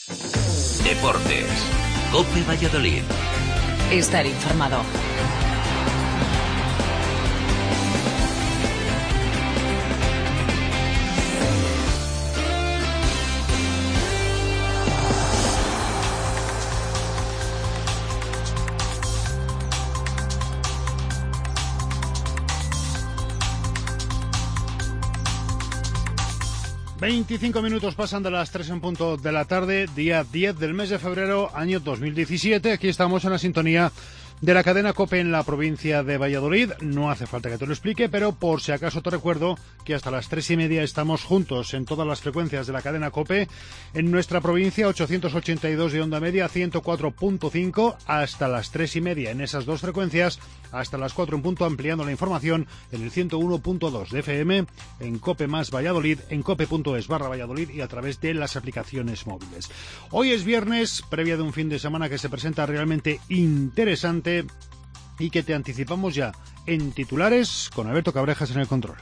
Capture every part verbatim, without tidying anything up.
Deportes. COPE Valladolid. Estar informado. veinticinco minutos pasan de las tres en punto de la tarde, día diez del mes de febrero, año dos mil diecisiete. Aquí estamos en la sintonía de la cadena COPE en la provincia de Valladolid. No hace falta que te lo explique, pero por si acaso te recuerdo que hasta las tres y media estamos juntos en todas las frecuencias de la cadena COPE. En nuestra provincia, ochocientos ochenta y dos de onda media, ciento cuatro punto cinco, hasta las tres y media en esas dos frecuencias, hasta las cuatro en punto, ampliando la información en el ciento uno punto dos de F M, en COPE más Valladolid, en cope.es barra Valladolid y a través de las aplicaciones móviles. Hoy es viernes, previa de un fin de semana que se presenta realmente interesante y que te anticipamos ya en titulares con Alberto Cabrejas en el control.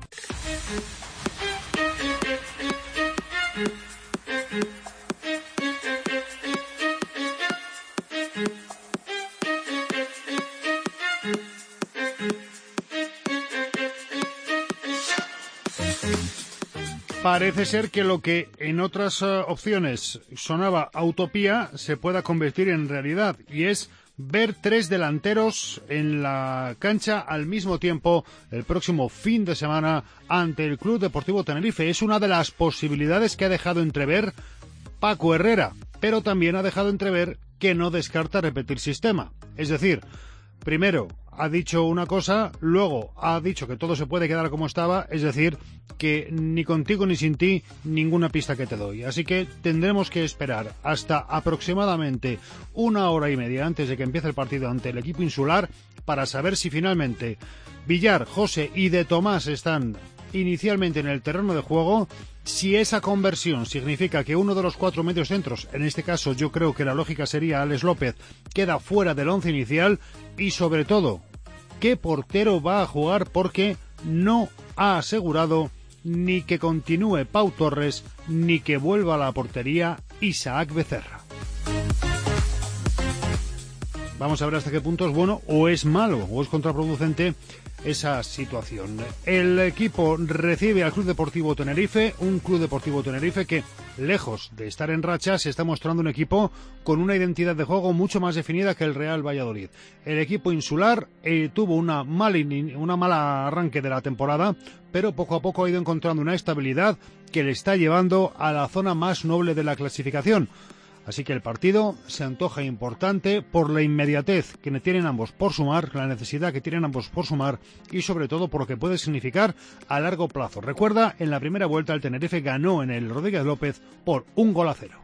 Parece ser que lo que en otras uh, opciones sonaba a utopía se pueda convertir en realidad, y es ver tres delanteros en la cancha al mismo tiempo el próximo fin de semana ante el Club Deportivo Tenerife. Es una de las posibilidades que ha dejado entrever Paco Herrera, pero también ha dejado entrever que no descarta repetir sistema. Es decir, primero ha dicho una cosa, luego ha dicho que todo se puede quedar como estaba, es decir, que ni contigo ni sin ti ninguna pista que te doy. Así que tendremos que esperar hasta aproximadamente una hora y media antes de que empiece el partido ante el equipo insular para saber si finalmente Villar, José y De Tomás están inicialmente en el terreno de juego, si esa conversión significa que uno de los cuatro mediocentros, en este caso yo creo que la lógica sería Alex López, queda fuera del once inicial, y sobre todo, ¿qué portero va a jugar? Porque no ha asegurado ni que continúe Pau Torres, ni que vuelva a la portería Isaac Becerra. Vamos a ver hasta qué punto es bueno o es malo o es contraproducente esa situación. El equipo recibe al Club Deportivo Tenerife, un Club Deportivo Tenerife que, lejos de estar en racha, se está mostrando un equipo con una identidad de juego mucho más definida que el Real Valladolid. El equipo insular eh, tuvo una mala, una mala arranque de la temporada, pero poco a poco ha ido encontrando una estabilidad que le está llevando a la zona más noble de la clasificación. Así que el partido se antoja importante por la inmediatez que tienen ambos por sumar, la necesidad que tienen ambos por sumar y sobre todo por lo que puede significar a largo plazo. Recuerda, en la primera vuelta el Tenerife ganó en el Rodríguez López por un gol a cero.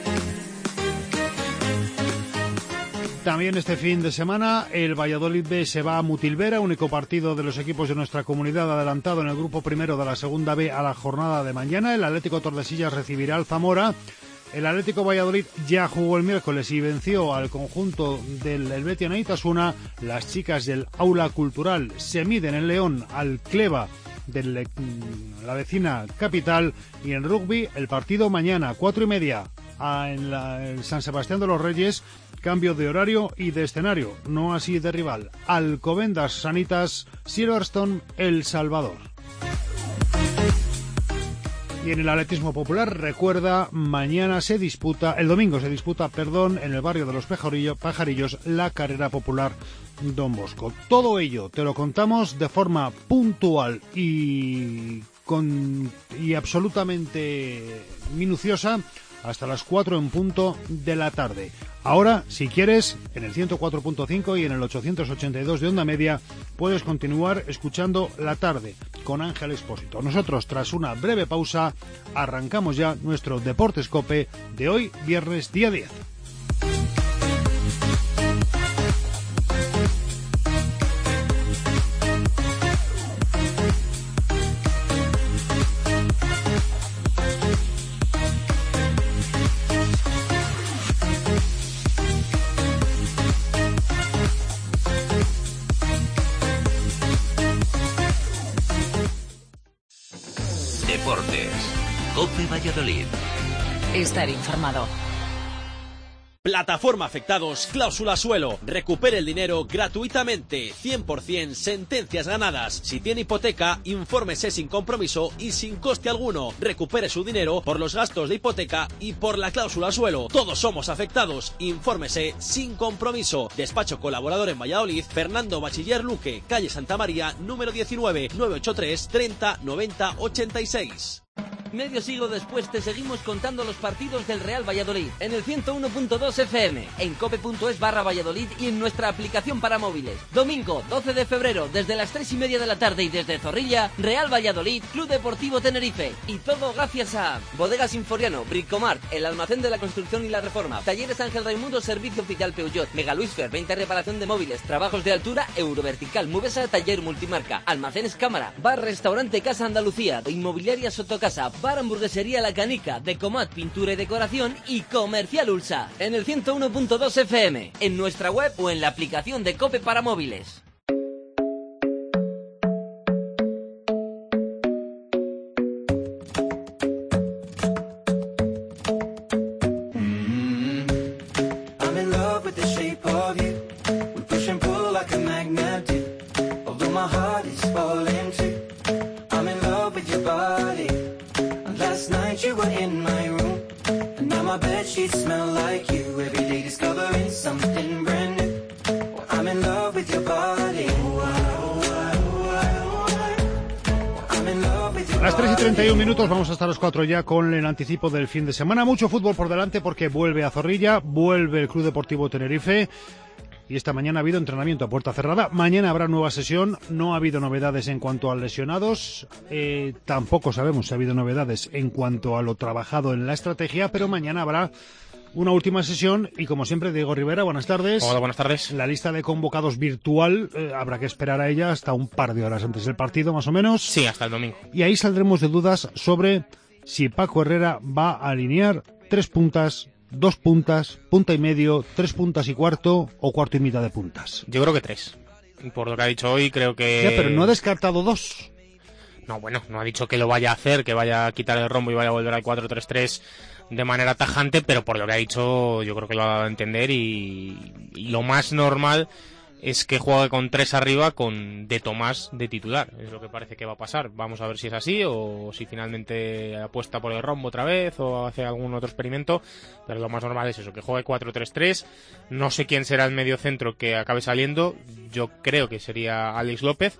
También este fin de semana el Valladolid B se va a Mutilvera, único partido de los equipos de nuestra comunidad adelantado en el grupo primero de la segunda B a la jornada de mañana. El Atlético Tordesillas recibirá al Zamora. El Atlético Valladolid ya jugó el miércoles y venció al conjunto del Helvetia Neitasuna. Las chicas del Aula Cultural se miden en León al Cleva de la vecina capital. Y en rugby el partido mañana, cuatro y media, en, la, en San Sebastián de los Reyes. Cambio de horario y de escenario, no así de rival. Alcobendas Sanitas, Silverstone, El Salvador. Y en el atletismo popular, recuerda, mañana se disputa, el domingo se disputa, perdón, en el barrio de los Pajarillos, la carrera popular Don Bosco. Todo ello te lo contamos de forma puntual y, con, y absolutamente minuciosa hasta las cuatro en punto de la tarde. Ahora, si quieres, en el ciento cuatro punto cinco y en el ochocientos ochenta y dos de onda media, puedes continuar escuchando La Tarde con Ángel Expósito. Nosotros, tras una breve pausa, arrancamos ya nuestro Deportes COPE de hoy, viernes día diez. Deportes. COPE Valladolid. Estar informado. Plataforma Afectados, cláusula suelo. Recupere el dinero gratuitamente. cien por ciento sentencias ganadas. Si tiene hipoteca, infórmese sin compromiso y sin coste alguno. Recupere su dinero por los gastos de hipoteca y por la cláusula suelo. Todos somos afectados. Infórmese sin compromiso. Despacho colaborador en Valladolid, Fernando Bachiller Luque, calle Santa María, número diecinueve, nueve ocho tres, treinta, noventa, ochenta y seis. Medio siglo después te seguimos contando los partidos del Real Valladolid en el ciento uno punto dos F M, en cope.es barra Valladolid y en nuestra aplicación para móviles. Domingo doce de febrero, desde las tres y media de la tarde y desde Zorrilla, Real Valladolid, Club Deportivo Tenerife. Y todo gracias a Bodegas Sinforiano, Bricomart, el almacén de la construcción y la reforma, Talleres Ángel Raimundo, Servicio Oficial Peugeot, Mega Luisfer, veinte reparación de móviles, trabajos de altura, Eurovertical, Mubesa, Taller Multimarca, Almacenes Cámara, Bar Restaurante Casa Andalucía, Inmobiliaria Sotocasa, Bar Hamburguesería La Canica, Decomat Pintura y Decoración y Comercial Ulsa. En el ciento uno punto dos F M, en nuestra web o en la aplicación de Cope para móviles. A las tres y treinta y un minutos vamos hasta los cuatro ya con el anticipo del fin de semana. Mucho fútbol por delante porque vuelve a Zorrilla, vuelve el Club Deportivo Tenerife y esta mañana ha habido entrenamiento a puerta cerrada. Mañana habrá nueva sesión, no ha habido novedades en cuanto a lesionados, eh, tampoco sabemos si ha habido novedades en cuanto a lo trabajado en la estrategia, pero mañana habrá una última sesión y como siempre Diego Rivera, buenas tardes. Hola, buenas tardes. La lista de convocados virtual, eh, habrá que esperar a ella hasta un par de horas antes del partido más o menos. Sí, hasta el domingo. Y ahí saldremos de dudas sobre si Paco Herrera va a alinear tres puntas, dos puntas, punta y medio, tres puntas y cuarto o cuarto y mitad de puntas. Yo creo que tres. Por lo que ha dicho hoy creo que... Ya, pero no ha descartado dos. No, bueno, no ha dicho que lo vaya a hacer, que vaya a quitar el rombo y vaya a volver al cuatro tres tres de manera tajante, pero por lo que ha dicho yo creo que lo ha dado a entender y, y lo más normal es que juegue con tres arriba con De Tomás de titular. Es lo que parece que va a pasar. Vamos a ver si es así o si finalmente apuesta por el rombo otra vez o hace algún otro experimento, pero lo más normal es eso, que juegue cuatro tres tres. No sé quién será el medio centro que acabe saliendo, yo creo que sería Alex López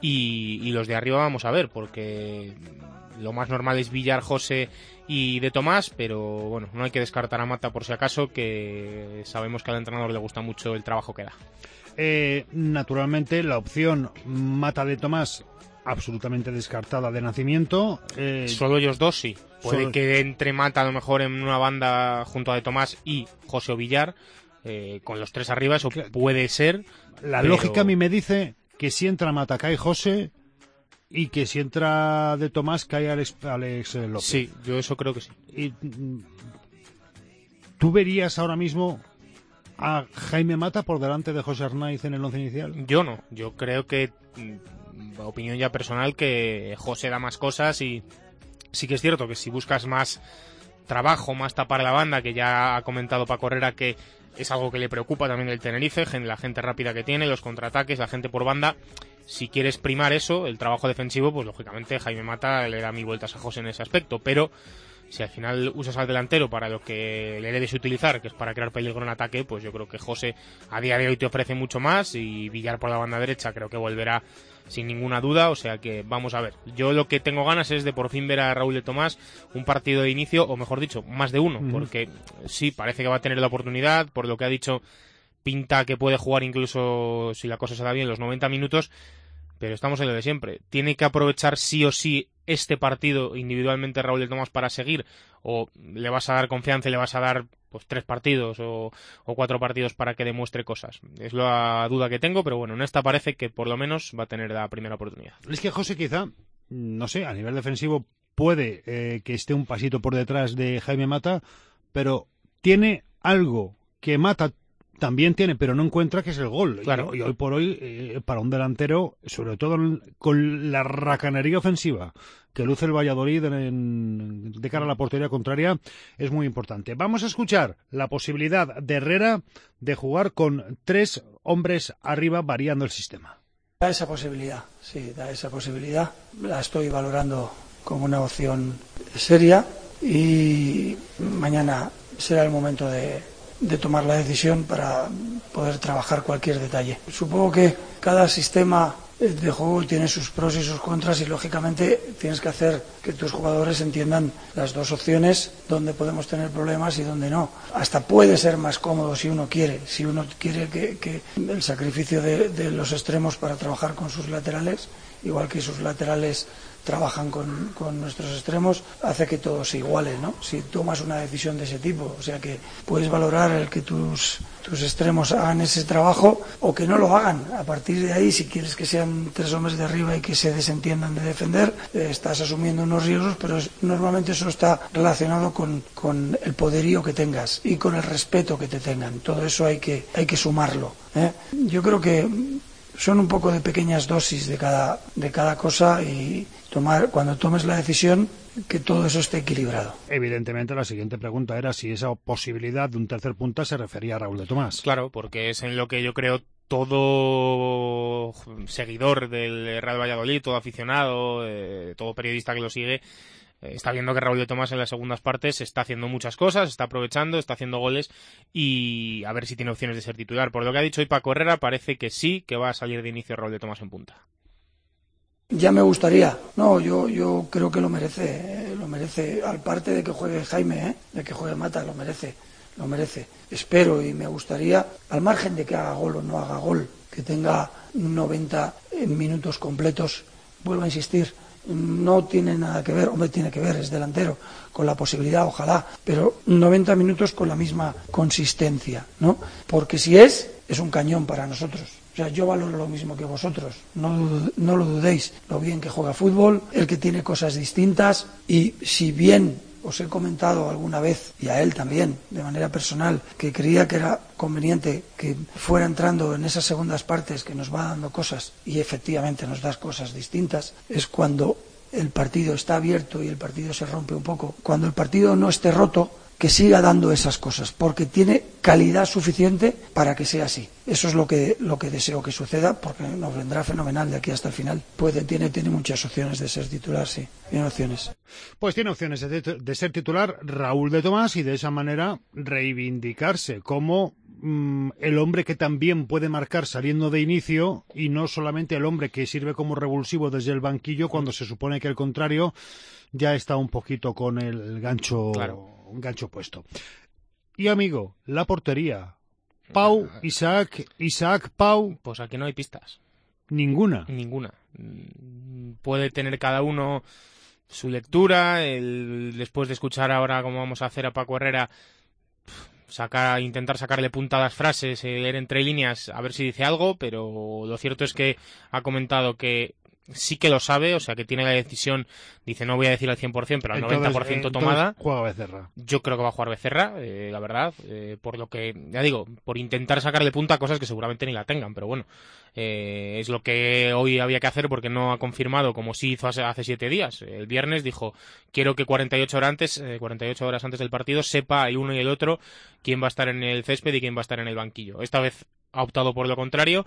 y, y los de arriba vamos a ver, porque lo más normal es Villar, José y De Tomás, pero bueno, no hay que descartar a Mata por si acaso, que sabemos que al entrenador le gusta mucho el trabajo que da. Eh, naturalmente la opción Mata de Tomás absolutamente descartada de nacimiento. Eh, Solo ellos dos sí. Puede solo... que entre Mata a lo mejor en una banda junto a De Tomás y José o Villar, eh, con los tres arriba, eso claro, puede ser. La pero... lógica a mí me dice que si entra Mata cae José y que si entra De Tomás cae Alex, Alex López. Sí, yo eso creo que sí. Y, ¿tú verías ahora mismo a Jaime Mata por delante de José Arnaiz en el once inicial? Yo no, yo creo que, opinión ya personal, que José da más cosas y sí que es cierto que si buscas más trabajo, más tapar la banda, que ya ha comentado Paco Herrera que es algo que le preocupa también del Tenerife, la gente rápida que tiene, los contraataques, la gente por banda. Si quieres primar eso, el trabajo defensivo, pues lógicamente Jaime Mata le da mil vueltas a José en ese aspecto, pero si al final usas al delantero para lo que le debes utilizar, que es para crear peligro en ataque, pues yo creo que José a día de hoy te ofrece mucho más y Villar por la banda derecha creo que volverá sin ninguna duda, o sea que vamos a ver. Yo lo que tengo ganas es de por fin ver a Raúl de Tomás un partido de inicio, o mejor dicho, más de uno, uh-huh. porque sí, parece que va a tener la oportunidad, por lo que ha dicho, pinta que puede jugar incluso, si la cosa se da bien, los noventa minutos, pero estamos en lo de siempre. Tiene que aprovechar sí o sí este partido individualmente Raúl de Tomás para seguir, o le vas a dar confianza y le vas a dar pues tres partidos o, o cuatro partidos para que demuestre cosas. Es la duda que tengo, pero bueno, en esta parece que por lo menos va a tener la primera oportunidad. Es que José quizá, no sé, a nivel defensivo puede eh, que esté un pasito por detrás de Jaime Mata, pero tiene algo que Mata también tiene, pero no encuentra que es el gol. Claro. Y, y hoy por hoy, eh, para un delantero, sobre todo con la racanería ofensiva que luce el Valladolid en, en, de cara a la portería contraria, es muy importante. Vamos a escuchar la posibilidad de Herrera de jugar con tres hombres arriba variando el sistema. Da esa posibilidad, sí, da esa posibilidad. La estoy valorando como una opción seria y mañana será el momento de, de tomar la decisión para poder trabajar cualquier detalle. Supongo que cada sistema de juego tiene sus pros y sus contras y lógicamente tienes que hacer que tus jugadores entiendan las dos opciones, donde podemos tener problemas y donde no. Hasta puede ser más cómodo si uno quiere, si uno quiere que, que el sacrificio de, de los extremos para trabajar con sus laterales, igual que sus laterales trabajan con, con nuestros extremos, hace que todo se iguale, ¿no? Si tomas una decisión de ese tipo, o sea que puedes valorar el que tus, tus extremos hagan ese trabajo o que no lo hagan. A partir de ahí, si quieres que sean tres hombres de arriba y que se desentiendan de defender, eh, estás asumiendo unos riesgos, pero es, normalmente eso está relacionado con, con el poderío que tengas y con el respeto que te tengan. Todo eso hay que, hay que sumarlo, ¿eh? Yo creo que son un poco de pequeñas dosis de cada, de cada cosa y tomar, cuando tomes la decisión, que todo eso esté equilibrado. Evidentemente la siguiente pregunta era si esa posibilidad de un tercer punta se refería a Raúl de Tomás. Claro, porque es en lo que yo creo todo seguidor del Real Valladolid, todo aficionado, eh, todo periodista que lo sigue, está viendo que Raúl de Tomás en las segundas partes está haciendo muchas cosas, está aprovechando, está haciendo goles y a ver si tiene opciones de ser titular. Por lo que ha dicho hoy Paco Herrera, parece que sí, que va a salir de inicio Raúl de Tomás en punta. Ya me gustaría, no, yo yo creo que lo merece, eh, lo merece, al parte de que juegue Jaime, eh, de que juegue Mata, lo merece, lo merece. Espero y me gustaría, al margen de que haga gol o no haga gol, que tenga noventa minutos completos, vuelvo a insistir, no tiene nada que ver, hombre, tiene que ver, es delantero, con la posibilidad, ojalá, pero noventa minutos con la misma consistencia, ¿no? Porque si es, es un cañón para nosotros. O sea, yo valoro lo mismo que vosotros, no, no lo dudéis, lo bien que juega fútbol, el que tiene cosas distintas y si bien os he comentado alguna vez, y a él también, de manera personal, que creía que era conveniente que fuera entrando en esas segundas partes que nos va dando cosas, y efectivamente nos da cosas distintas, es cuando el partido está abierto y el partido se rompe un poco. Cuando el partido no esté roto, que siga dando esas cosas, porque tiene calidad suficiente para que sea así. Eso es lo que lo que deseo que suceda, porque nos vendrá fenomenal de aquí hasta el final. Puede, tiene, tiene muchas opciones de ser titular, sí. Tiene opciones. Pues tiene opciones de, de ser titular Raúl de Tomás y de esa manera reivindicarse como mmm, el hombre que también puede marcar saliendo de inicio y no solamente el hombre que sirve como revulsivo desde el banquillo cuando se supone que el contrario ya está un poquito con el gancho, claro. un gancho puesto. Y amigo, la portería. Pau, Isaac, Isaac, Pau. Pues aquí no hay pistas. Ninguna. Ninguna. Puede tener cada uno su lectura. El, después de escuchar ahora cómo vamos a hacer a Paco Herrera, sacar, intentar sacarle punta a las frases, leer entre líneas, a ver si dice algo, pero lo cierto es que ha comentado que sí que lo sabe, o sea que tiene la decisión, dice no voy a decir al cien por ciento, pero al entonces, noventa por ciento tomada. Juega Becerra. Yo creo que va a jugar Becerra, eh, la verdad, eh, por lo que, ya digo, por intentar sacarle punta a cosas que seguramente ni la tengan, pero bueno, eh, es lo que hoy había que hacer porque no ha confirmado, como sí hizo hace, hace siete días. El viernes dijo, quiero que cuarenta y ocho horas antes, eh, cuarenta y ocho horas antes del partido sepa el uno y el otro quién va a estar en el césped y quién va a estar en el banquillo. Esta vez ha optado por lo contrario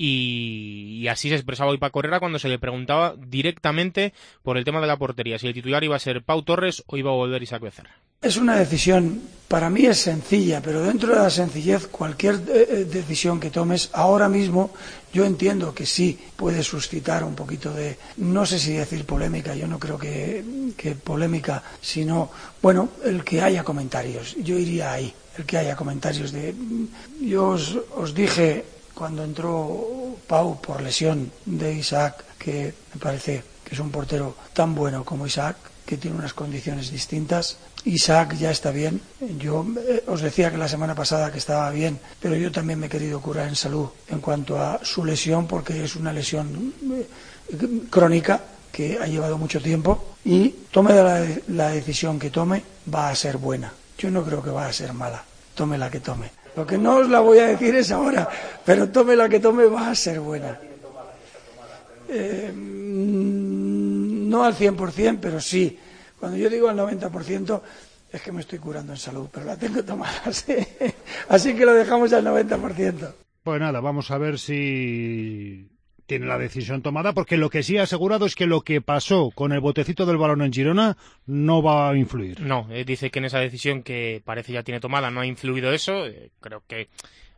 y, y así se expresaba hoy Paco Herrera cuando se le preguntaba directamente por el tema de la portería, si el titular iba a ser Pau Torres o iba a volver Isaac Becerra. Es una decisión, para mí es sencilla, pero dentro de la sencillez cualquier eh, decisión que tomes ahora mismo, yo entiendo que sí puede suscitar un poquito de, no sé si decir polémica, yo no creo que, que polémica, sino, bueno, el que haya comentarios, yo iría ahí. El que haya comentarios de... Yo os, os dije cuando entró Pau por lesión de Isaac, que me parece que es un portero tan bueno como Isaac, que tiene unas condiciones distintas. Isaac ya está bien. Yo eh, os decía que la semana pasada que estaba bien, pero yo también me he querido curar en salud en cuanto a su lesión, porque es una lesión eh, crónica que ha llevado mucho tiempo y tome la, la decisión que tome, va a ser buena. Yo no creo que va a ser mala, tome la que tome. Lo que no os la voy a decir es ahora, pero tome la que tome va a ser buena. Eh, no al cien por ciento, pero sí. Cuando yo digo al noventa por ciento es que me estoy curando en salud, pero la tengo tomada, sí. Así que lo dejamos al noventa por ciento. Pues nada, vamos a ver si tiene la decisión tomada, porque lo que sí ha asegurado es que lo que pasó con el botecito del balón en Girona no va a influir. No, eh, dice que en esa decisión que parece ya tiene tomada no ha influido eso. Eh, creo que...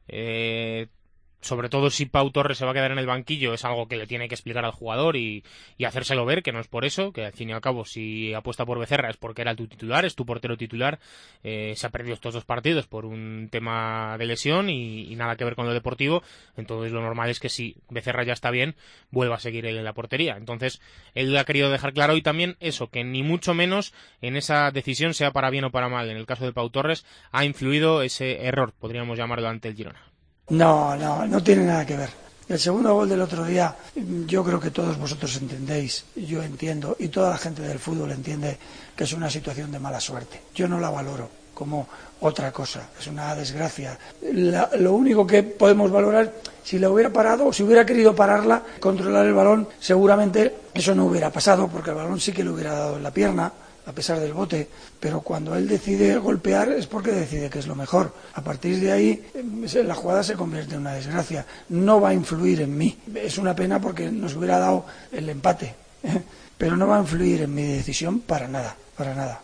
Eh, sobre todo si Pau Torres se va a quedar en el banquillo, es algo que le tiene que explicar al jugador y, y hacérselo ver, que no es por eso, que al fin y al cabo si apuesta por Becerra es porque era tu titular, es tu portero titular, eh, se ha perdido estos dos partidos por un tema de lesión y, y nada que ver con lo deportivo, entonces lo normal es que si Becerra ya está bien, vuelva a seguir él en la portería. Entonces él ha querido dejar claro hoy también eso, que ni mucho menos en esa decisión, sea para bien o para mal, en el caso de Pau Torres, ha influido ese error, podríamos llamarlo, ante el Girona. No, no, no tiene nada que ver. El segundo gol del otro día, yo creo que todos vosotros entendéis, yo entiendo, y toda la gente del fútbol entiende que es una situación de mala suerte. Yo no la valoro como otra cosa, es una desgracia. La, lo único que podemos valorar, si la hubiera parado o si hubiera querido pararla, controlar el balón, seguramente eso no hubiera pasado, porque el balón sí que le hubiera dado en la pierna, a pesar del bote, pero cuando él decide golpear es porque decide que es lo mejor. A partir de ahí la jugada se convierte en una desgracia, no va a influir en mí. Es una pena porque nos hubiera dado el empate, ¿eh? Pero no va a influir en mi decisión para nada, para nada.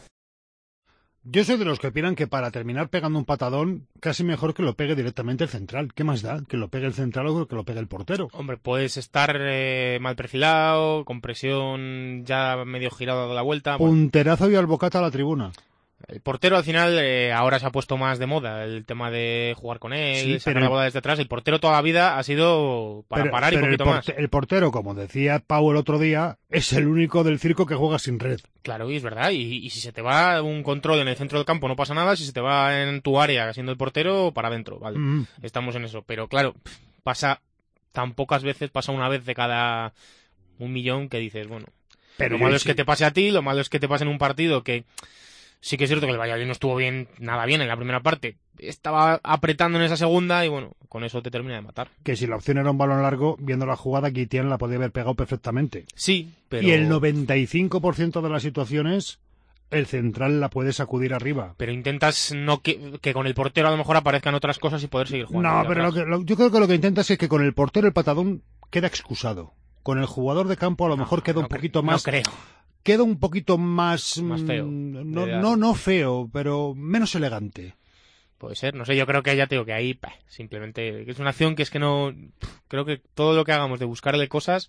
Yo soy de los que opinan que para terminar pegando un patadón, casi mejor que lo pegue directamente el central. ¿Qué más da? ¿Que lo pegue el central o que lo pegue el portero? Hombre, puedes estar eh, mal perfilado, con presión ya medio girado a la vuelta. Punterazo bueno. Y albocata a la tribuna. El portero al final eh, ahora se ha puesto más de moda el tema de jugar con él, sí, sacar la bola desde atrás. El portero toda la vida ha sido para pero, parar y pero poquito el más. El portero, como decía Pau el otro día, es el único del circo que juega sin red. Claro, y es verdad. Y, y si se te va un control en el centro del campo no pasa nada. Si se te va en tu área siendo el portero, para adentro, vale. Mm. Estamos en eso. Pero claro, pasa tan pocas veces, pasa una vez de cada un millón que dices, bueno, pero lo malo sí. es que te pase a ti, lo malo es que te pase en un partido que... Sí que es cierto que el Valladolid no estuvo bien, nada bien en la primera parte. Estaba apretando en esa segunda y bueno, con eso te termina de matar. Que si la opción era un balón largo, viendo la jugada, Guitián la podía haber pegado perfectamente. Sí, pero... Y el noventa y cinco por ciento de las situaciones, el central la puede sacudir arriba. Pero intentas no que, que con el portero a lo mejor aparezcan otras cosas y poder seguir jugando. No, pero lo que, lo, yo creo que lo que intentas es que con el portero el patadón queda excusado. Con el jugador de campo a lo no, mejor queda no, un poquito no más... No creo. Queda un poquito más... Más feo. No, no, no feo, pero menos elegante. Puede ser, no sé, yo creo que ya te digo que ahí bah, simplemente es una acción que es que no... Creo que todo lo que hagamos de buscarle cosas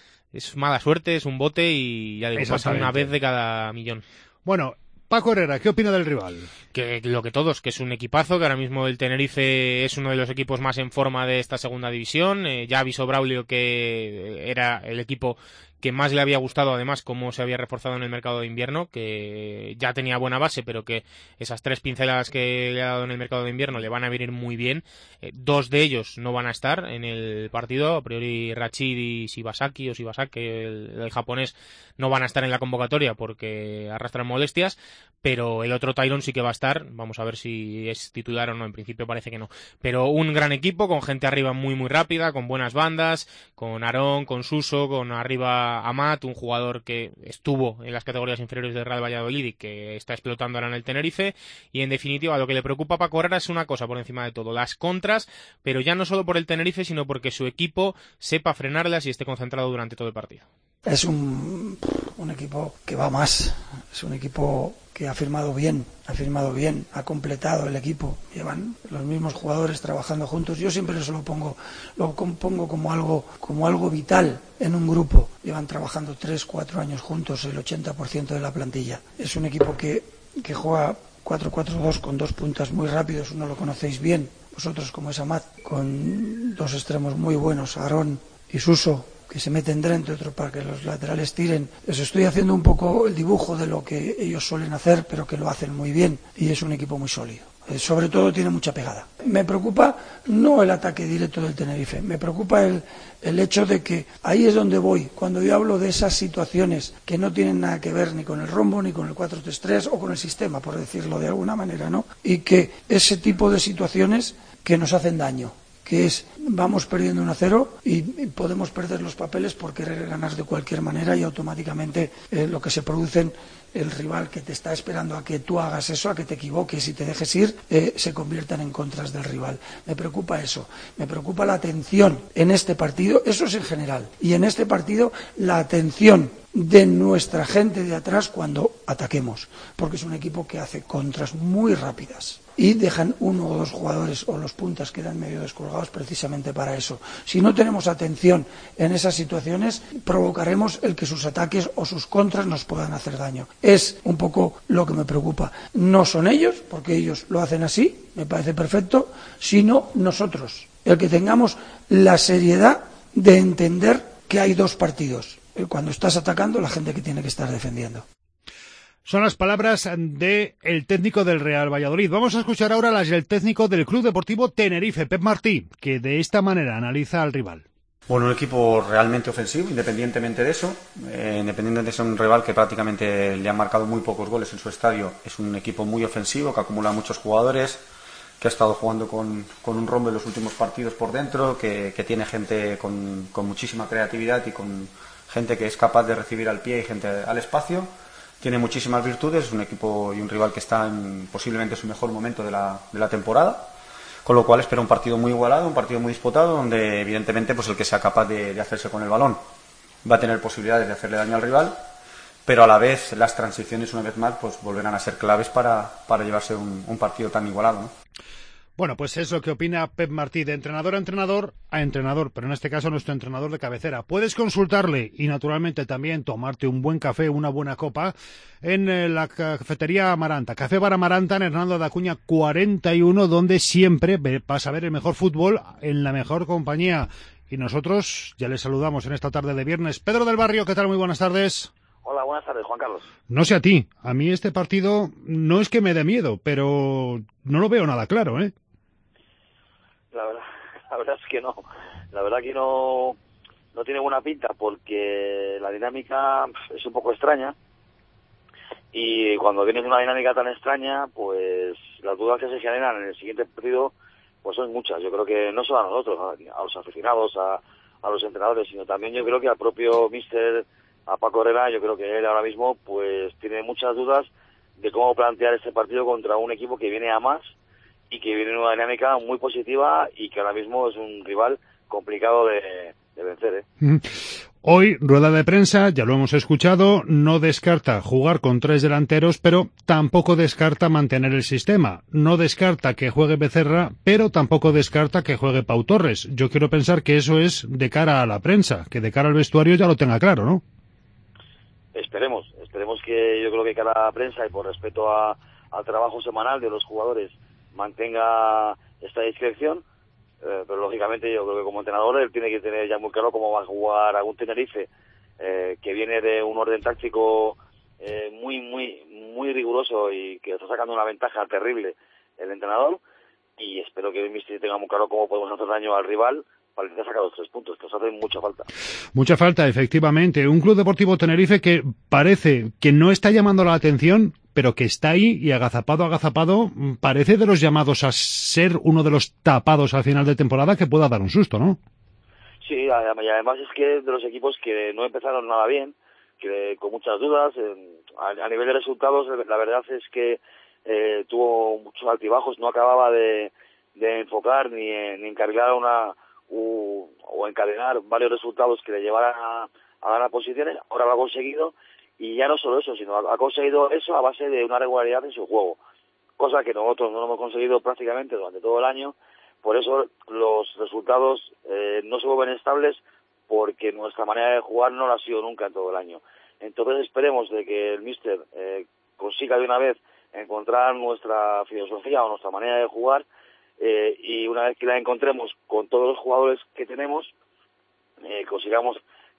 es mala suerte, es un bote y ya digo, pasa una vez de cada millón. Bueno, Paco Herrera, ¿qué opina del rival? Que lo que todos, que es un equipazo, que ahora mismo el Tenerife es uno de los equipos más en forma de esta segunda división. Eh, ya avisó Braulio que era el equipo que más le había gustado, además, cómo se había reforzado en el mercado de invierno, que ya tenía buena base, pero que esas tres pinceladas que le ha dado en el mercado de invierno le van a venir muy bien. Eh, dos de ellos no van a estar en el partido, a priori Rachid y Shibasaki, o Shibasaki, el, el japonés, no van a estar en la convocatoria porque arrastran molestias, pero el otro Tyron sí que va a estar. Vamos a ver si es titular o no, en principio parece que no. Pero un gran equipo, con gente arriba muy muy rápida, con buenas bandas, con Aarón, con Suso, con arriba Amat, un jugador que estuvo en las categorías inferiores del Real Valladolid y que está explotando ahora en el Tenerife. Y en definitiva, lo que le preocupa a Paco Herrera es una cosa por encima de todo, las contras, pero ya no solo por el Tenerife, sino porque su equipo sepa frenarlas y esté concentrado durante todo el partido. Es un, un equipo que va más, es un equipo que ha firmado bien, ha firmado bien, ha completado el equipo, llevan los mismos jugadores trabajando juntos. Yo siempre eso lo pongo, lo pongo como algo, como algo vital en un grupo. Llevan trabajando tres, cuatro años juntos, el ochenta por ciento de la plantilla. Es un equipo que, que juega cuatro cuatro dos con dos puntas muy rápidos, uno lo conocéis bien, vosotros como es Amat, con dos extremos muy buenos, Aarón y Suso, que se meten dentro, otro para que los laterales tiren. Les estoy haciendo un poco el dibujo de lo que ellos suelen hacer, pero que lo hacen muy bien, y es un equipo muy sólido. Eh, sobre todo tiene mucha pegada. Me preocupa no el ataque directo del Tenerife, me preocupa el, el hecho de que ahí es donde voy, cuando yo hablo de esas situaciones que no tienen nada que ver ni con el rombo, ni con el cuatro tres tres o con el sistema, por decirlo de alguna manera, ¿no? Y que ese tipo de situaciones que nos hacen daño, que es vamos perdiendo uno a cero y podemos perder los papeles por querer ganar de cualquier manera y automáticamente eh, lo que se producen, el rival que te está esperando a que tú hagas eso, a que te equivoques y te dejes ir, eh, se conviertan en contras del rival. Me preocupa eso, me preocupa la atención en este partido, eso es en general, y en este partido la atención de nuestra gente de atrás cuando ataquemos, porque es un equipo que hace contras muy rápidas y dejan uno o dos jugadores o los puntas quedan medio descolgados precisamente para eso. Si no tenemos atención en esas situaciones, provocaremos el que sus ataques o sus contras nos puedan hacer daño. Es un poco lo que me preocupa. No son ellos, porque ellos lo hacen así, me parece perfecto, sino nosotros, el que tengamos la seriedad de entender que hay dos partidos. Cuando estás atacando, la gente que tiene que estar defendiendo. Son las palabras del técnico del Real Valladolid. Vamos a escuchar ahora las del técnico del Club Deportivo Tenerife, Pep Martí, que de esta manera analiza al rival. Bueno, un equipo realmente ofensivo, independientemente de eso, eh, independientemente de ser un rival que prácticamente le han marcado muy pocos goles en su estadio, es un equipo muy ofensivo, que acumula muchos jugadores, que ha estado jugando con, con un rombo en los últimos partidos por dentro, que, que tiene gente con, con muchísima creatividad y con gente que es capaz de recibir al pie y gente al espacio. Tiene muchísimas virtudes, es un equipo y un rival que está en posiblemente su mejor momento de la, de la temporada, con lo cual espero un partido muy igualado, un partido muy disputado, donde evidentemente pues el que sea capaz de, de hacerse con el balón va a tener posibilidades de hacerle daño al rival, pero a la vez las transiciones una vez más pues volverán a ser claves para, para llevarse un, un partido tan igualado, ¿no? Bueno, pues es lo que opina Pep Martí, de entrenador a entrenador a entrenador, pero en este caso nuestro entrenador de cabecera. Puedes consultarle y naturalmente también tomarte un buen café, una buena copa, en eh, la cafetería Amaranta, Café Bar Amaranta en Hernando de Acuña cuarenta y uno, donde siempre vas a ver el mejor fútbol en la mejor compañía. Y nosotros ya les saludamos en esta tarde de viernes. Pedro del Barrio, ¿qué tal? Muy buenas tardes. Hola, buenas tardes, Juan Carlos. No sé a ti, a mí este partido no es que me dé miedo, pero no lo veo nada claro, ¿eh? La verdad, la verdad es que no. La verdad que no, no tiene buena pinta porque la dinámica es un poco extraña y cuando tienes una dinámica tan extraña, pues las dudas que se generan en el siguiente partido pues son muchas. Yo creo que no solo a nosotros, a los aficionados, a, a los entrenadores, sino también yo creo que al propio míster, a Paco Herrera, yo creo que él ahora mismo pues tiene muchas dudas de cómo plantear este partido contra un equipo que viene a más y que viene en una dinámica muy positiva y que ahora mismo es un rival complicado de, de vencer, ¿eh? Mm. Hoy, rueda de prensa, ya lo hemos escuchado, no descarta jugar con tres delanteros, pero tampoco descarta mantener el sistema. No descarta que juegue Becerra, pero tampoco descarta que juegue Pau Torres. Yo quiero pensar que eso es de cara a la prensa, que de cara al vestuario ya lo tenga claro, ¿no? Esperemos, esperemos que yo creo que cara a la prensa y por respeto a, al trabajo semanal de los jugadores mantenga esta discreción, eh, pero lógicamente yo creo que como entrenador él tiene que tener ya muy claro cómo va a jugar a un Tenerife eh, que viene de un orden táctico eh, muy muy muy riguroso y que está sacando una ventaja terrible el entrenador, y espero que el míster tenga muy claro cómo podemos hacer daño al rival para intentar sacar los tres puntos, que nos hace mucha falta. Mucha falta, efectivamente. Un Club Deportivo Tenerife que parece que no está llamando la atención, pero que está ahí y agazapado, agazapado, parece de los llamados a ser uno de los tapados al final de temporada que pueda dar un susto, ¿no? Sí, y además es que de los equipos que no empezaron nada bien, que con muchas dudas, a, a nivel de resultados, la verdad es que eh, tuvo muchos altibajos, no acababa de, de enfocar ni, ni encarrilar una u, o encadenar varios resultados que le llevaran a, a ganar posiciones. Ahora lo ha conseguido, y ya no solo eso, sino ha, ha conseguido eso a base de una regularidad en su juego, cosa que nosotros no lo hemos conseguido prácticamente durante todo el año. Por eso los resultados eh, no se vuelven estables, porque nuestra manera de jugar no lo ha sido nunca en todo el año. Entonces esperemos de que el míster eh, consiga de una vez encontrar nuestra filosofía o nuestra manera de jugar, eh, y una vez que la encontremos con todos los jugadores que tenemos, eh, consigamos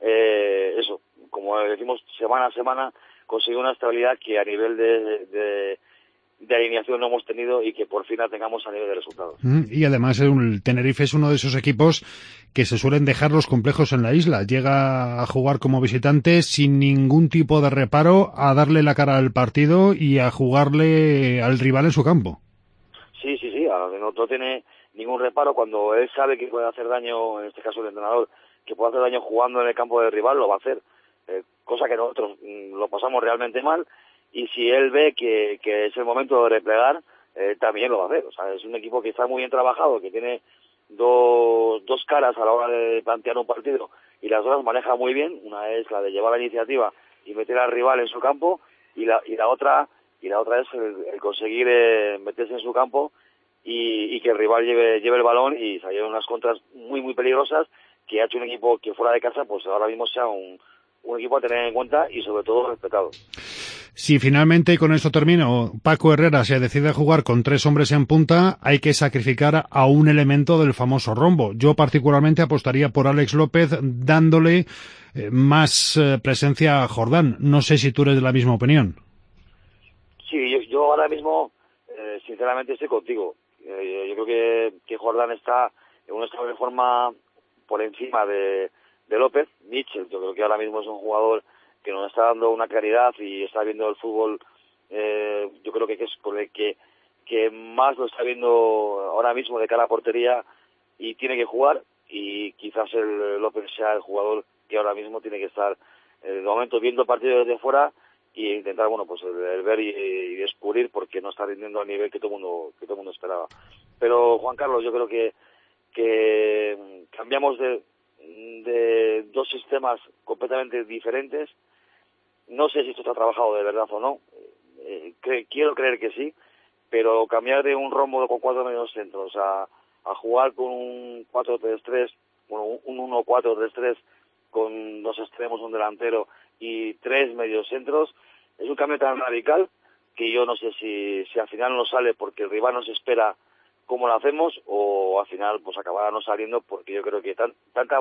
eh, eso, como decimos, semana a semana, conseguir una estabilidad que a nivel de, de, de alineación no hemos tenido y que por fin la tengamos a nivel de resultados. Y además el Tenerife es uno de esos equipos que se suelen dejar los complejos en la isla. Llega a jugar como visitante sin ningún tipo de reparo, a darle la cara al partido y a jugarle al rival en su campo. Sí, sí, sí. sí, no, no tiene ningún reparo. Cuando él sabe que puede hacer daño, en este caso el entrenador, que puede hacer daño jugando en el campo del rival, lo va a hacer, eh, cosa que nosotros mm, lo pasamos realmente mal, y si él ve que, que es el momento de replegar, eh, también lo va a hacer. O sea, es un equipo que está muy bien trabajado, que tiene dos, dos caras a la hora de plantear un partido, y las dos las maneja muy bien. Una es la de llevar la iniciativa y meter al rival en su campo, y la, y la otra y la otra es el, el conseguir eh, meterse en su campo y, y que el rival lleve, lleve el balón y salieron unas contras muy muy peligrosas que ha hecho un equipo que fuera de casa pues ahora mismo sea un, un equipo a tener en cuenta y sobre todo respetado. Si finalmente, y con esto termino, Paco Herrera se decide jugar con tres hombres en punta, hay que sacrificar a un elemento del famoso rombo. Yo particularmente apostaría por Alex López dándole eh, más eh, presencia a Jordán. No sé si tú eres de la misma opinión. Sí, yo, yo ahora mismo eh, sinceramente estoy contigo. Eh, yo creo que, que Jordán está en un estado de forma por encima de, de López. Mitchell, yo creo que ahora mismo es un jugador que nos está dando una claridad y está viendo el fútbol, eh, yo creo que, que es con el que, que más lo está viendo ahora mismo de cara a portería y tiene que jugar, y quizás el López sea el jugador que ahora mismo tiene que estar eh, de momento viendo el partido desde fuera y intentar, bueno, pues el, el ver y, y descubrir, porque no está rindiendo al nivel que todo el mundo que todo el mundo esperaba. Pero Juan Carlos, yo creo que que cambiamos de de dos sistemas completamente diferentes. No sé si esto está trabajado de verdad o no, eh, cre- quiero creer que sí, pero cambiar de un rombo con cuatro medios centros a, a jugar con un cuatro tres tres, bueno, un uno cuatro tres tres con dos extremos, un delantero y tres medios centros, es un cambio tan radical que yo no sé si, si al final no sale porque el rival nos espera cómo lo hacemos, o al final pues acabará no saliendo, porque yo creo que tan, tanta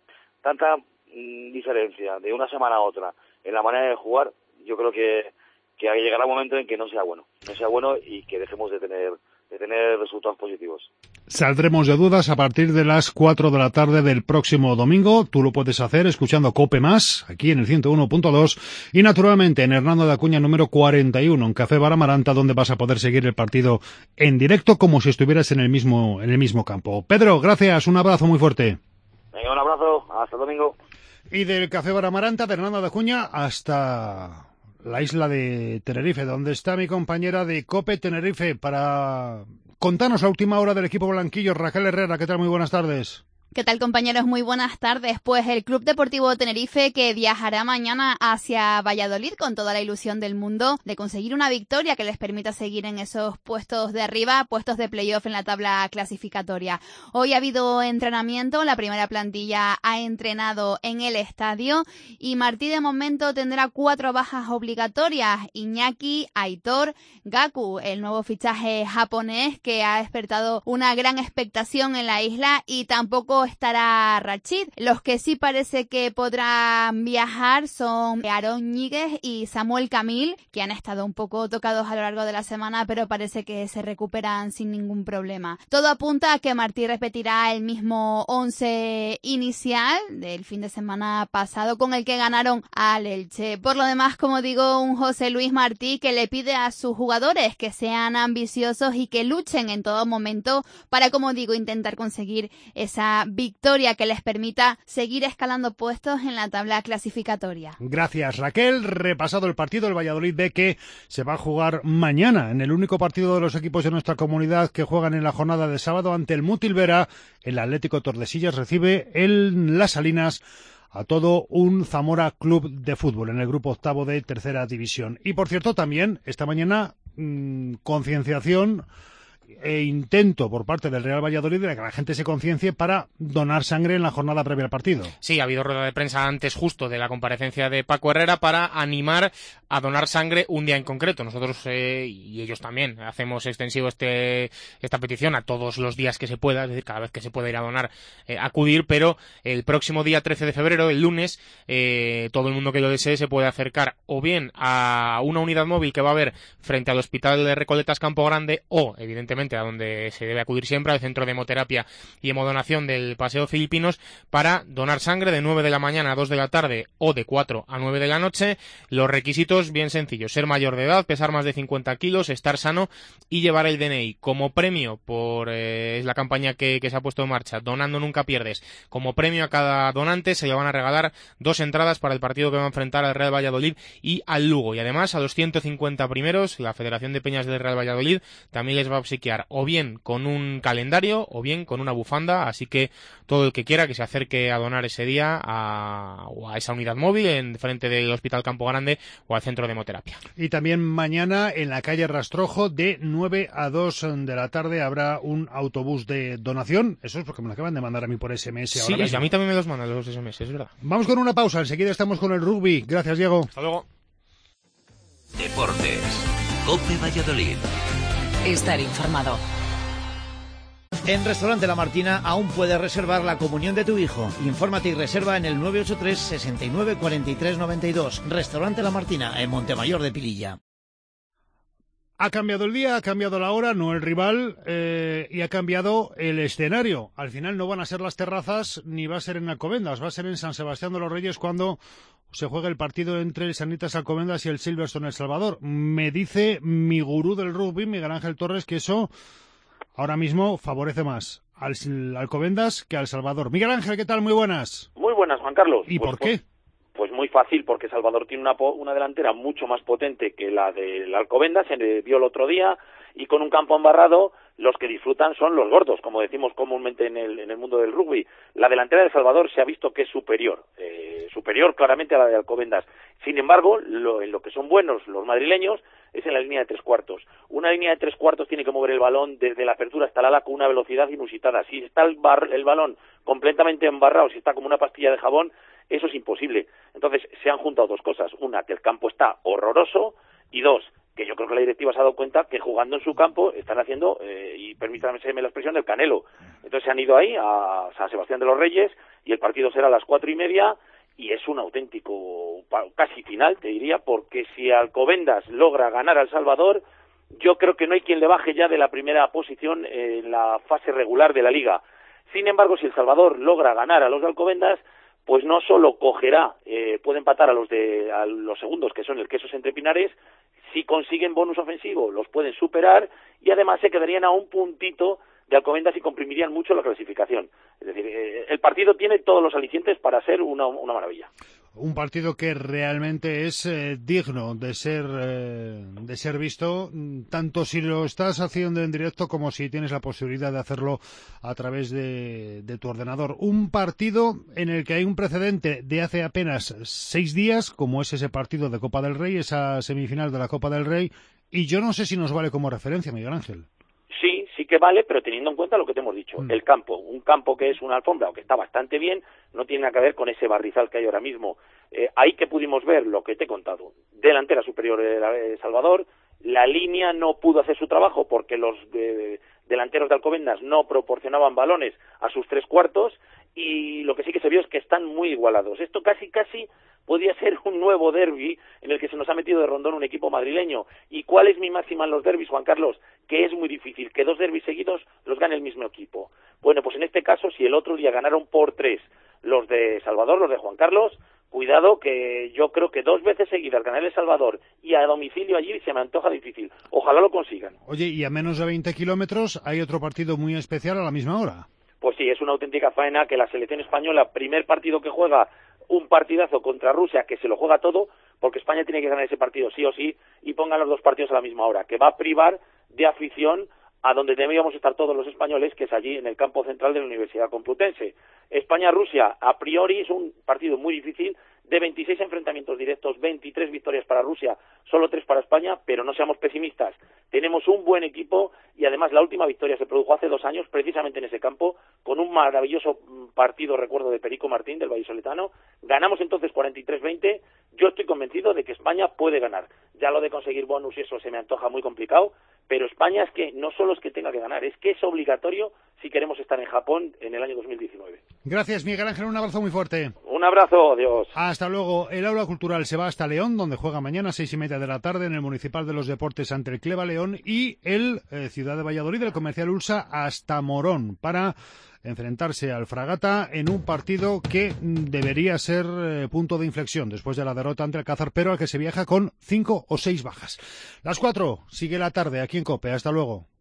tanta mm, diferencia de una semana a otra en la manera de jugar, yo creo que, que llegará un momento en que no sea bueno, no sea bueno y que dejemos de tener de tener resultados positivos. Saldremos de dudas a partir de las cuatro de la tarde del próximo domingo. Tú lo puedes hacer escuchando COPE Más, aquí en el ciento uno punto dos, y naturalmente en Hernando de Acuña número cuarenta y uno, en Café Bar Amaranta, donde vas a poder seguir el partido en directo como si estuvieras en el mismo, en el mismo campo. Pedro, gracias, un abrazo muy fuerte. Venga, un abrazo, hasta el domingo. Y del Café Bar Amaranta, de Hernando de Acuña, hasta la isla de Tenerife, donde está mi compañera de COPE Tenerife para contarnos la última hora del equipo blanquillo. Raquel Herrera, ¿qué tal? Muy buenas tardes. ¿Qué tal, compañeros? Muy buenas tardes. Pues el Club Deportivo Tenerife, que viajará mañana hacia Valladolid con toda la ilusión del mundo de conseguir una victoria que les permita seguir en esos puestos de arriba, puestos de playoff en la tabla clasificatoria. Hoy ha habido entrenamiento, la primera plantilla ha entrenado en el estadio y Martí de momento tendrá cuatro bajas obligatorias: Iñaki, Aitor, Gaku, el nuevo fichaje japonés que ha despertado una gran expectación en la isla, y tampoco estará Rachid. Los que sí parece que podrán viajar son Aarón Ñíguez y Samuel Camil, que han estado un poco tocados a lo largo de la semana, pero parece que se recuperan sin ningún problema. Todo apunta a que Martí repetirá el mismo once inicial del fin de semana pasado con el que ganaron al Elche. Por lo demás, como digo, un José Luis Martí que le pide a sus jugadores que sean ambiciosos y que luchen en todo momento para, como digo, intentar conseguir esa victoria que les permita seguir escalando puestos en la tabla clasificatoria. Gracias, Raquel. Repasado el partido, el Valladolid B, que se va a jugar mañana en el único partido de los equipos de nuestra comunidad que juegan en la jornada de sábado ante el Mutilvera. El Atlético Tordesillas recibe en Las Salinas a todo un Zamora Club de Fútbol en el grupo octavo de tercera división. Y por cierto, también esta mañana mmm, concienciación e intento por parte del Real Valladolid de que la gente se conciencie para donar sangre en la jornada previa al partido. Sí, ha habido rueda de prensa antes justo de la comparecencia de Paco Herrera para animar a donar sangre un día en concreto. Nosotros eh, y ellos también hacemos extensivo este esta petición a todos los días que se pueda, es decir, cada vez que se pueda ir a donar, eh, acudir, pero el próximo día trece de febrero, el lunes, eh, todo el mundo que lo desee se puede acercar o bien a una unidad móvil que va a haber frente al Hospital de Recoletas Campo Grande o, evidentemente, evidentemente a donde se debe acudir siempre, al centro de hemoterapia y hemodonación del Paseo Filipinos, para donar sangre de nueve de la mañana a dos de la tarde o de cuatro a nueve de la noche. Los requisitos bien sencillos: ser mayor de edad, pesar más de cincuenta kilos, estar sano y llevar el D N I. Como premio por eh, es la campaña que, que se ha puesto en marcha, Donando Nunca Pierdes, como premio a cada donante se le van a regalar dos entradas para el partido que va a enfrentar al Real Valladolid y al Lugo, y además a los ciento cincuenta primeros la Federación de Peñas del Real Valladolid también les va a obsequiar o bien con un calendario o bien con una bufanda, así que todo el que quiera que se acerque a donar ese día a, o a esa unidad móvil en frente del Hospital Campo Grande o al centro de hemoterapia. Y también mañana en la calle Rastrojo de nueve a dos de la tarde habrá un autobús de donación. Eso es porque me lo acaban de mandar a mí por ese eme ese ahora Sí, mismo. a mí también me los mandan los ese eme ese, es verdad. Vamos con una pausa, enseguida estamos con el rugby. Gracias, Diego. Hasta luego. Deportes. COPE Valladolid. Estar informado. En Restaurante La Martina aún puedes reservar la comunión de tu hijo. Infórmate y reserva en el nueve ocho tres, sesenta y nueve, cuarenta y tres, noventa y dos. Restaurante La Martina, en Montemayor de Pililla. Ha cambiado el día, ha cambiado la hora, no el rival, eh, y ha cambiado el escenario. Al final no van a ser las terrazas ni va a ser en Alcobendas, va a ser en San Sebastián de los Reyes cuando se juegue el partido entre el Sanitas Alcobendas y el Silverstone El Salvador. Me dice mi gurú del rugby, Miguel Ángel Torres, que eso ahora mismo favorece más al Alcobendas que al Salvador. Miguel Ángel, ¿qué tal? Muy buenas. Muy buenas, Juan Carlos. ¿Y pues, por qué? Pues muy fácil, porque Salvador tiene una, una delantera mucho más potente que la del Alcobendas, se le vio el otro día, y con un campo embarrado, los que disfrutan son los gordos, como decimos comúnmente en el, en el mundo del rugby. La delantera de Salvador se ha visto que es superior, eh, superior claramente a la de Alcobendas. Sin embargo, lo, en lo que son buenos los madrileños es en la línea de tres cuartos. Una línea de tres cuartos tiene que mover el balón desde la apertura hasta el ala con una velocidad inusitada. Si está el, bar, el balón completamente embarrado, si está como una pastilla de jabón, eso es imposible. Entonces, se han juntado dos cosas. Una, que el campo está horroroso, y dos, que yo creo que la directiva se ha dado cuenta que jugando en su campo están haciendo, eh, y permítanme la expresión, el canelo. Entonces se han ido ahí a San Sebastián de los Reyes y el partido será a las cuatro y media y es un auténtico casi final, te diría, porque si Alcobendas logra ganar al Salvador, yo creo que no hay quien le baje ya de la primera posición en la fase regular de la liga. Sin embargo, si el Salvador logra ganar a los de Alcobendas, pues no solo cogerá, eh, puede empatar a los de a los segundos, que son el Quesos Entre Pinares, si consiguen bonus ofensivo los pueden superar y además se quedarían a un puntito de Alcobendas y comprimirían mucho la clasificación. Es decir, eh, el partido tiene todos los alicientes para ser una, una maravilla. Un partido que realmente es eh, digno de ser eh, de ser visto, tanto si lo estás haciendo en directo como si tienes la posibilidad de hacerlo a través de, de tu ordenador. Un partido en el que hay un precedente de hace apenas seis días, como es ese partido de Copa del Rey, esa semifinal de la Copa del Rey, y yo no sé si nos vale como referencia, Miguel Ángel. Sí, sí que vale, pero teniendo en cuenta lo que te hemos dicho, mm. el campo, un campo que es una alfombra, aunque está bastante bien, no tiene nada que ver con ese barrizal que hay ahora mismo. Eh, ahí que pudimos ver lo que te he contado, delantera superior de Salvador, la línea no pudo hacer su trabajo porque los eh, delanteros de Alcobendas no proporcionaban balones a sus tres cuartos, y lo que sí que se vio es que están muy igualados. Esto casi casi podría ser un nuevo derbi en el que se nos ha metido de rondón un equipo madrileño. ¿Y cuál es mi máxima en los derbis, Juan Carlos? Que es muy difícil que dos derbis seguidos los gane el mismo equipo. Bueno, pues en este caso, si el otro día ganaron por tres los de Salvador, los de Juan Carlos, cuidado que yo creo que dos veces seguidas ganar El Salvador y a domicilio allí se me antoja difícil. Ojalá lo consigan. Oye, y a menos de veinte kilómetros hay otro partido muy especial a la misma hora. Pues sí, es una auténtica faena que la selección española, primer partido que juega, un partidazo contra Rusia, que se lo juega todo, porque España tiene que ganar ese partido sí o sí, y pongan los dos partidos a la misma hora, que va a privar de afición a donde debíamos estar todos los españoles, que es allí en el campo central de la Universidad Complutense. España-Rusia, a priori, es un partido muy difícil. De veintiséis enfrentamientos directos, veintitrés victorias para Rusia, solo tres para España, pero no seamos pesimistas. Tenemos un buen equipo y además la última victoria se produjo hace dos años, precisamente en ese campo, con un maravilloso partido, recuerdo, de Perico Martín, del vallisoletano. Ganamos entonces cuarenta y tres veinte. Yo estoy convencido de que España puede ganar. Ya lo de conseguir bonus y eso se me antoja muy complicado, pero España es que no solo es que tenga que ganar, es que es obligatorio si queremos estar en Japón en el año dos mil diecinueve. Gracias, Miguel Ángel, un abrazo muy fuerte. Un abrazo, adiós. Hasta luego. El aula cultural se va hasta León, donde juega mañana a seis y media de la tarde en el Municipal de los Deportes ante el Cleva León, y el eh, Ciudad de Valladolid, el Comercial Ulsa, hasta Morón, para enfrentarse al Fragata en un partido que debería ser eh, punto de inflexión después de la derrota ante el Alcázar, pero al que se viaja con cinco o seis bajas. Las cuatro, sigue la tarde aquí en COPE. Hasta luego.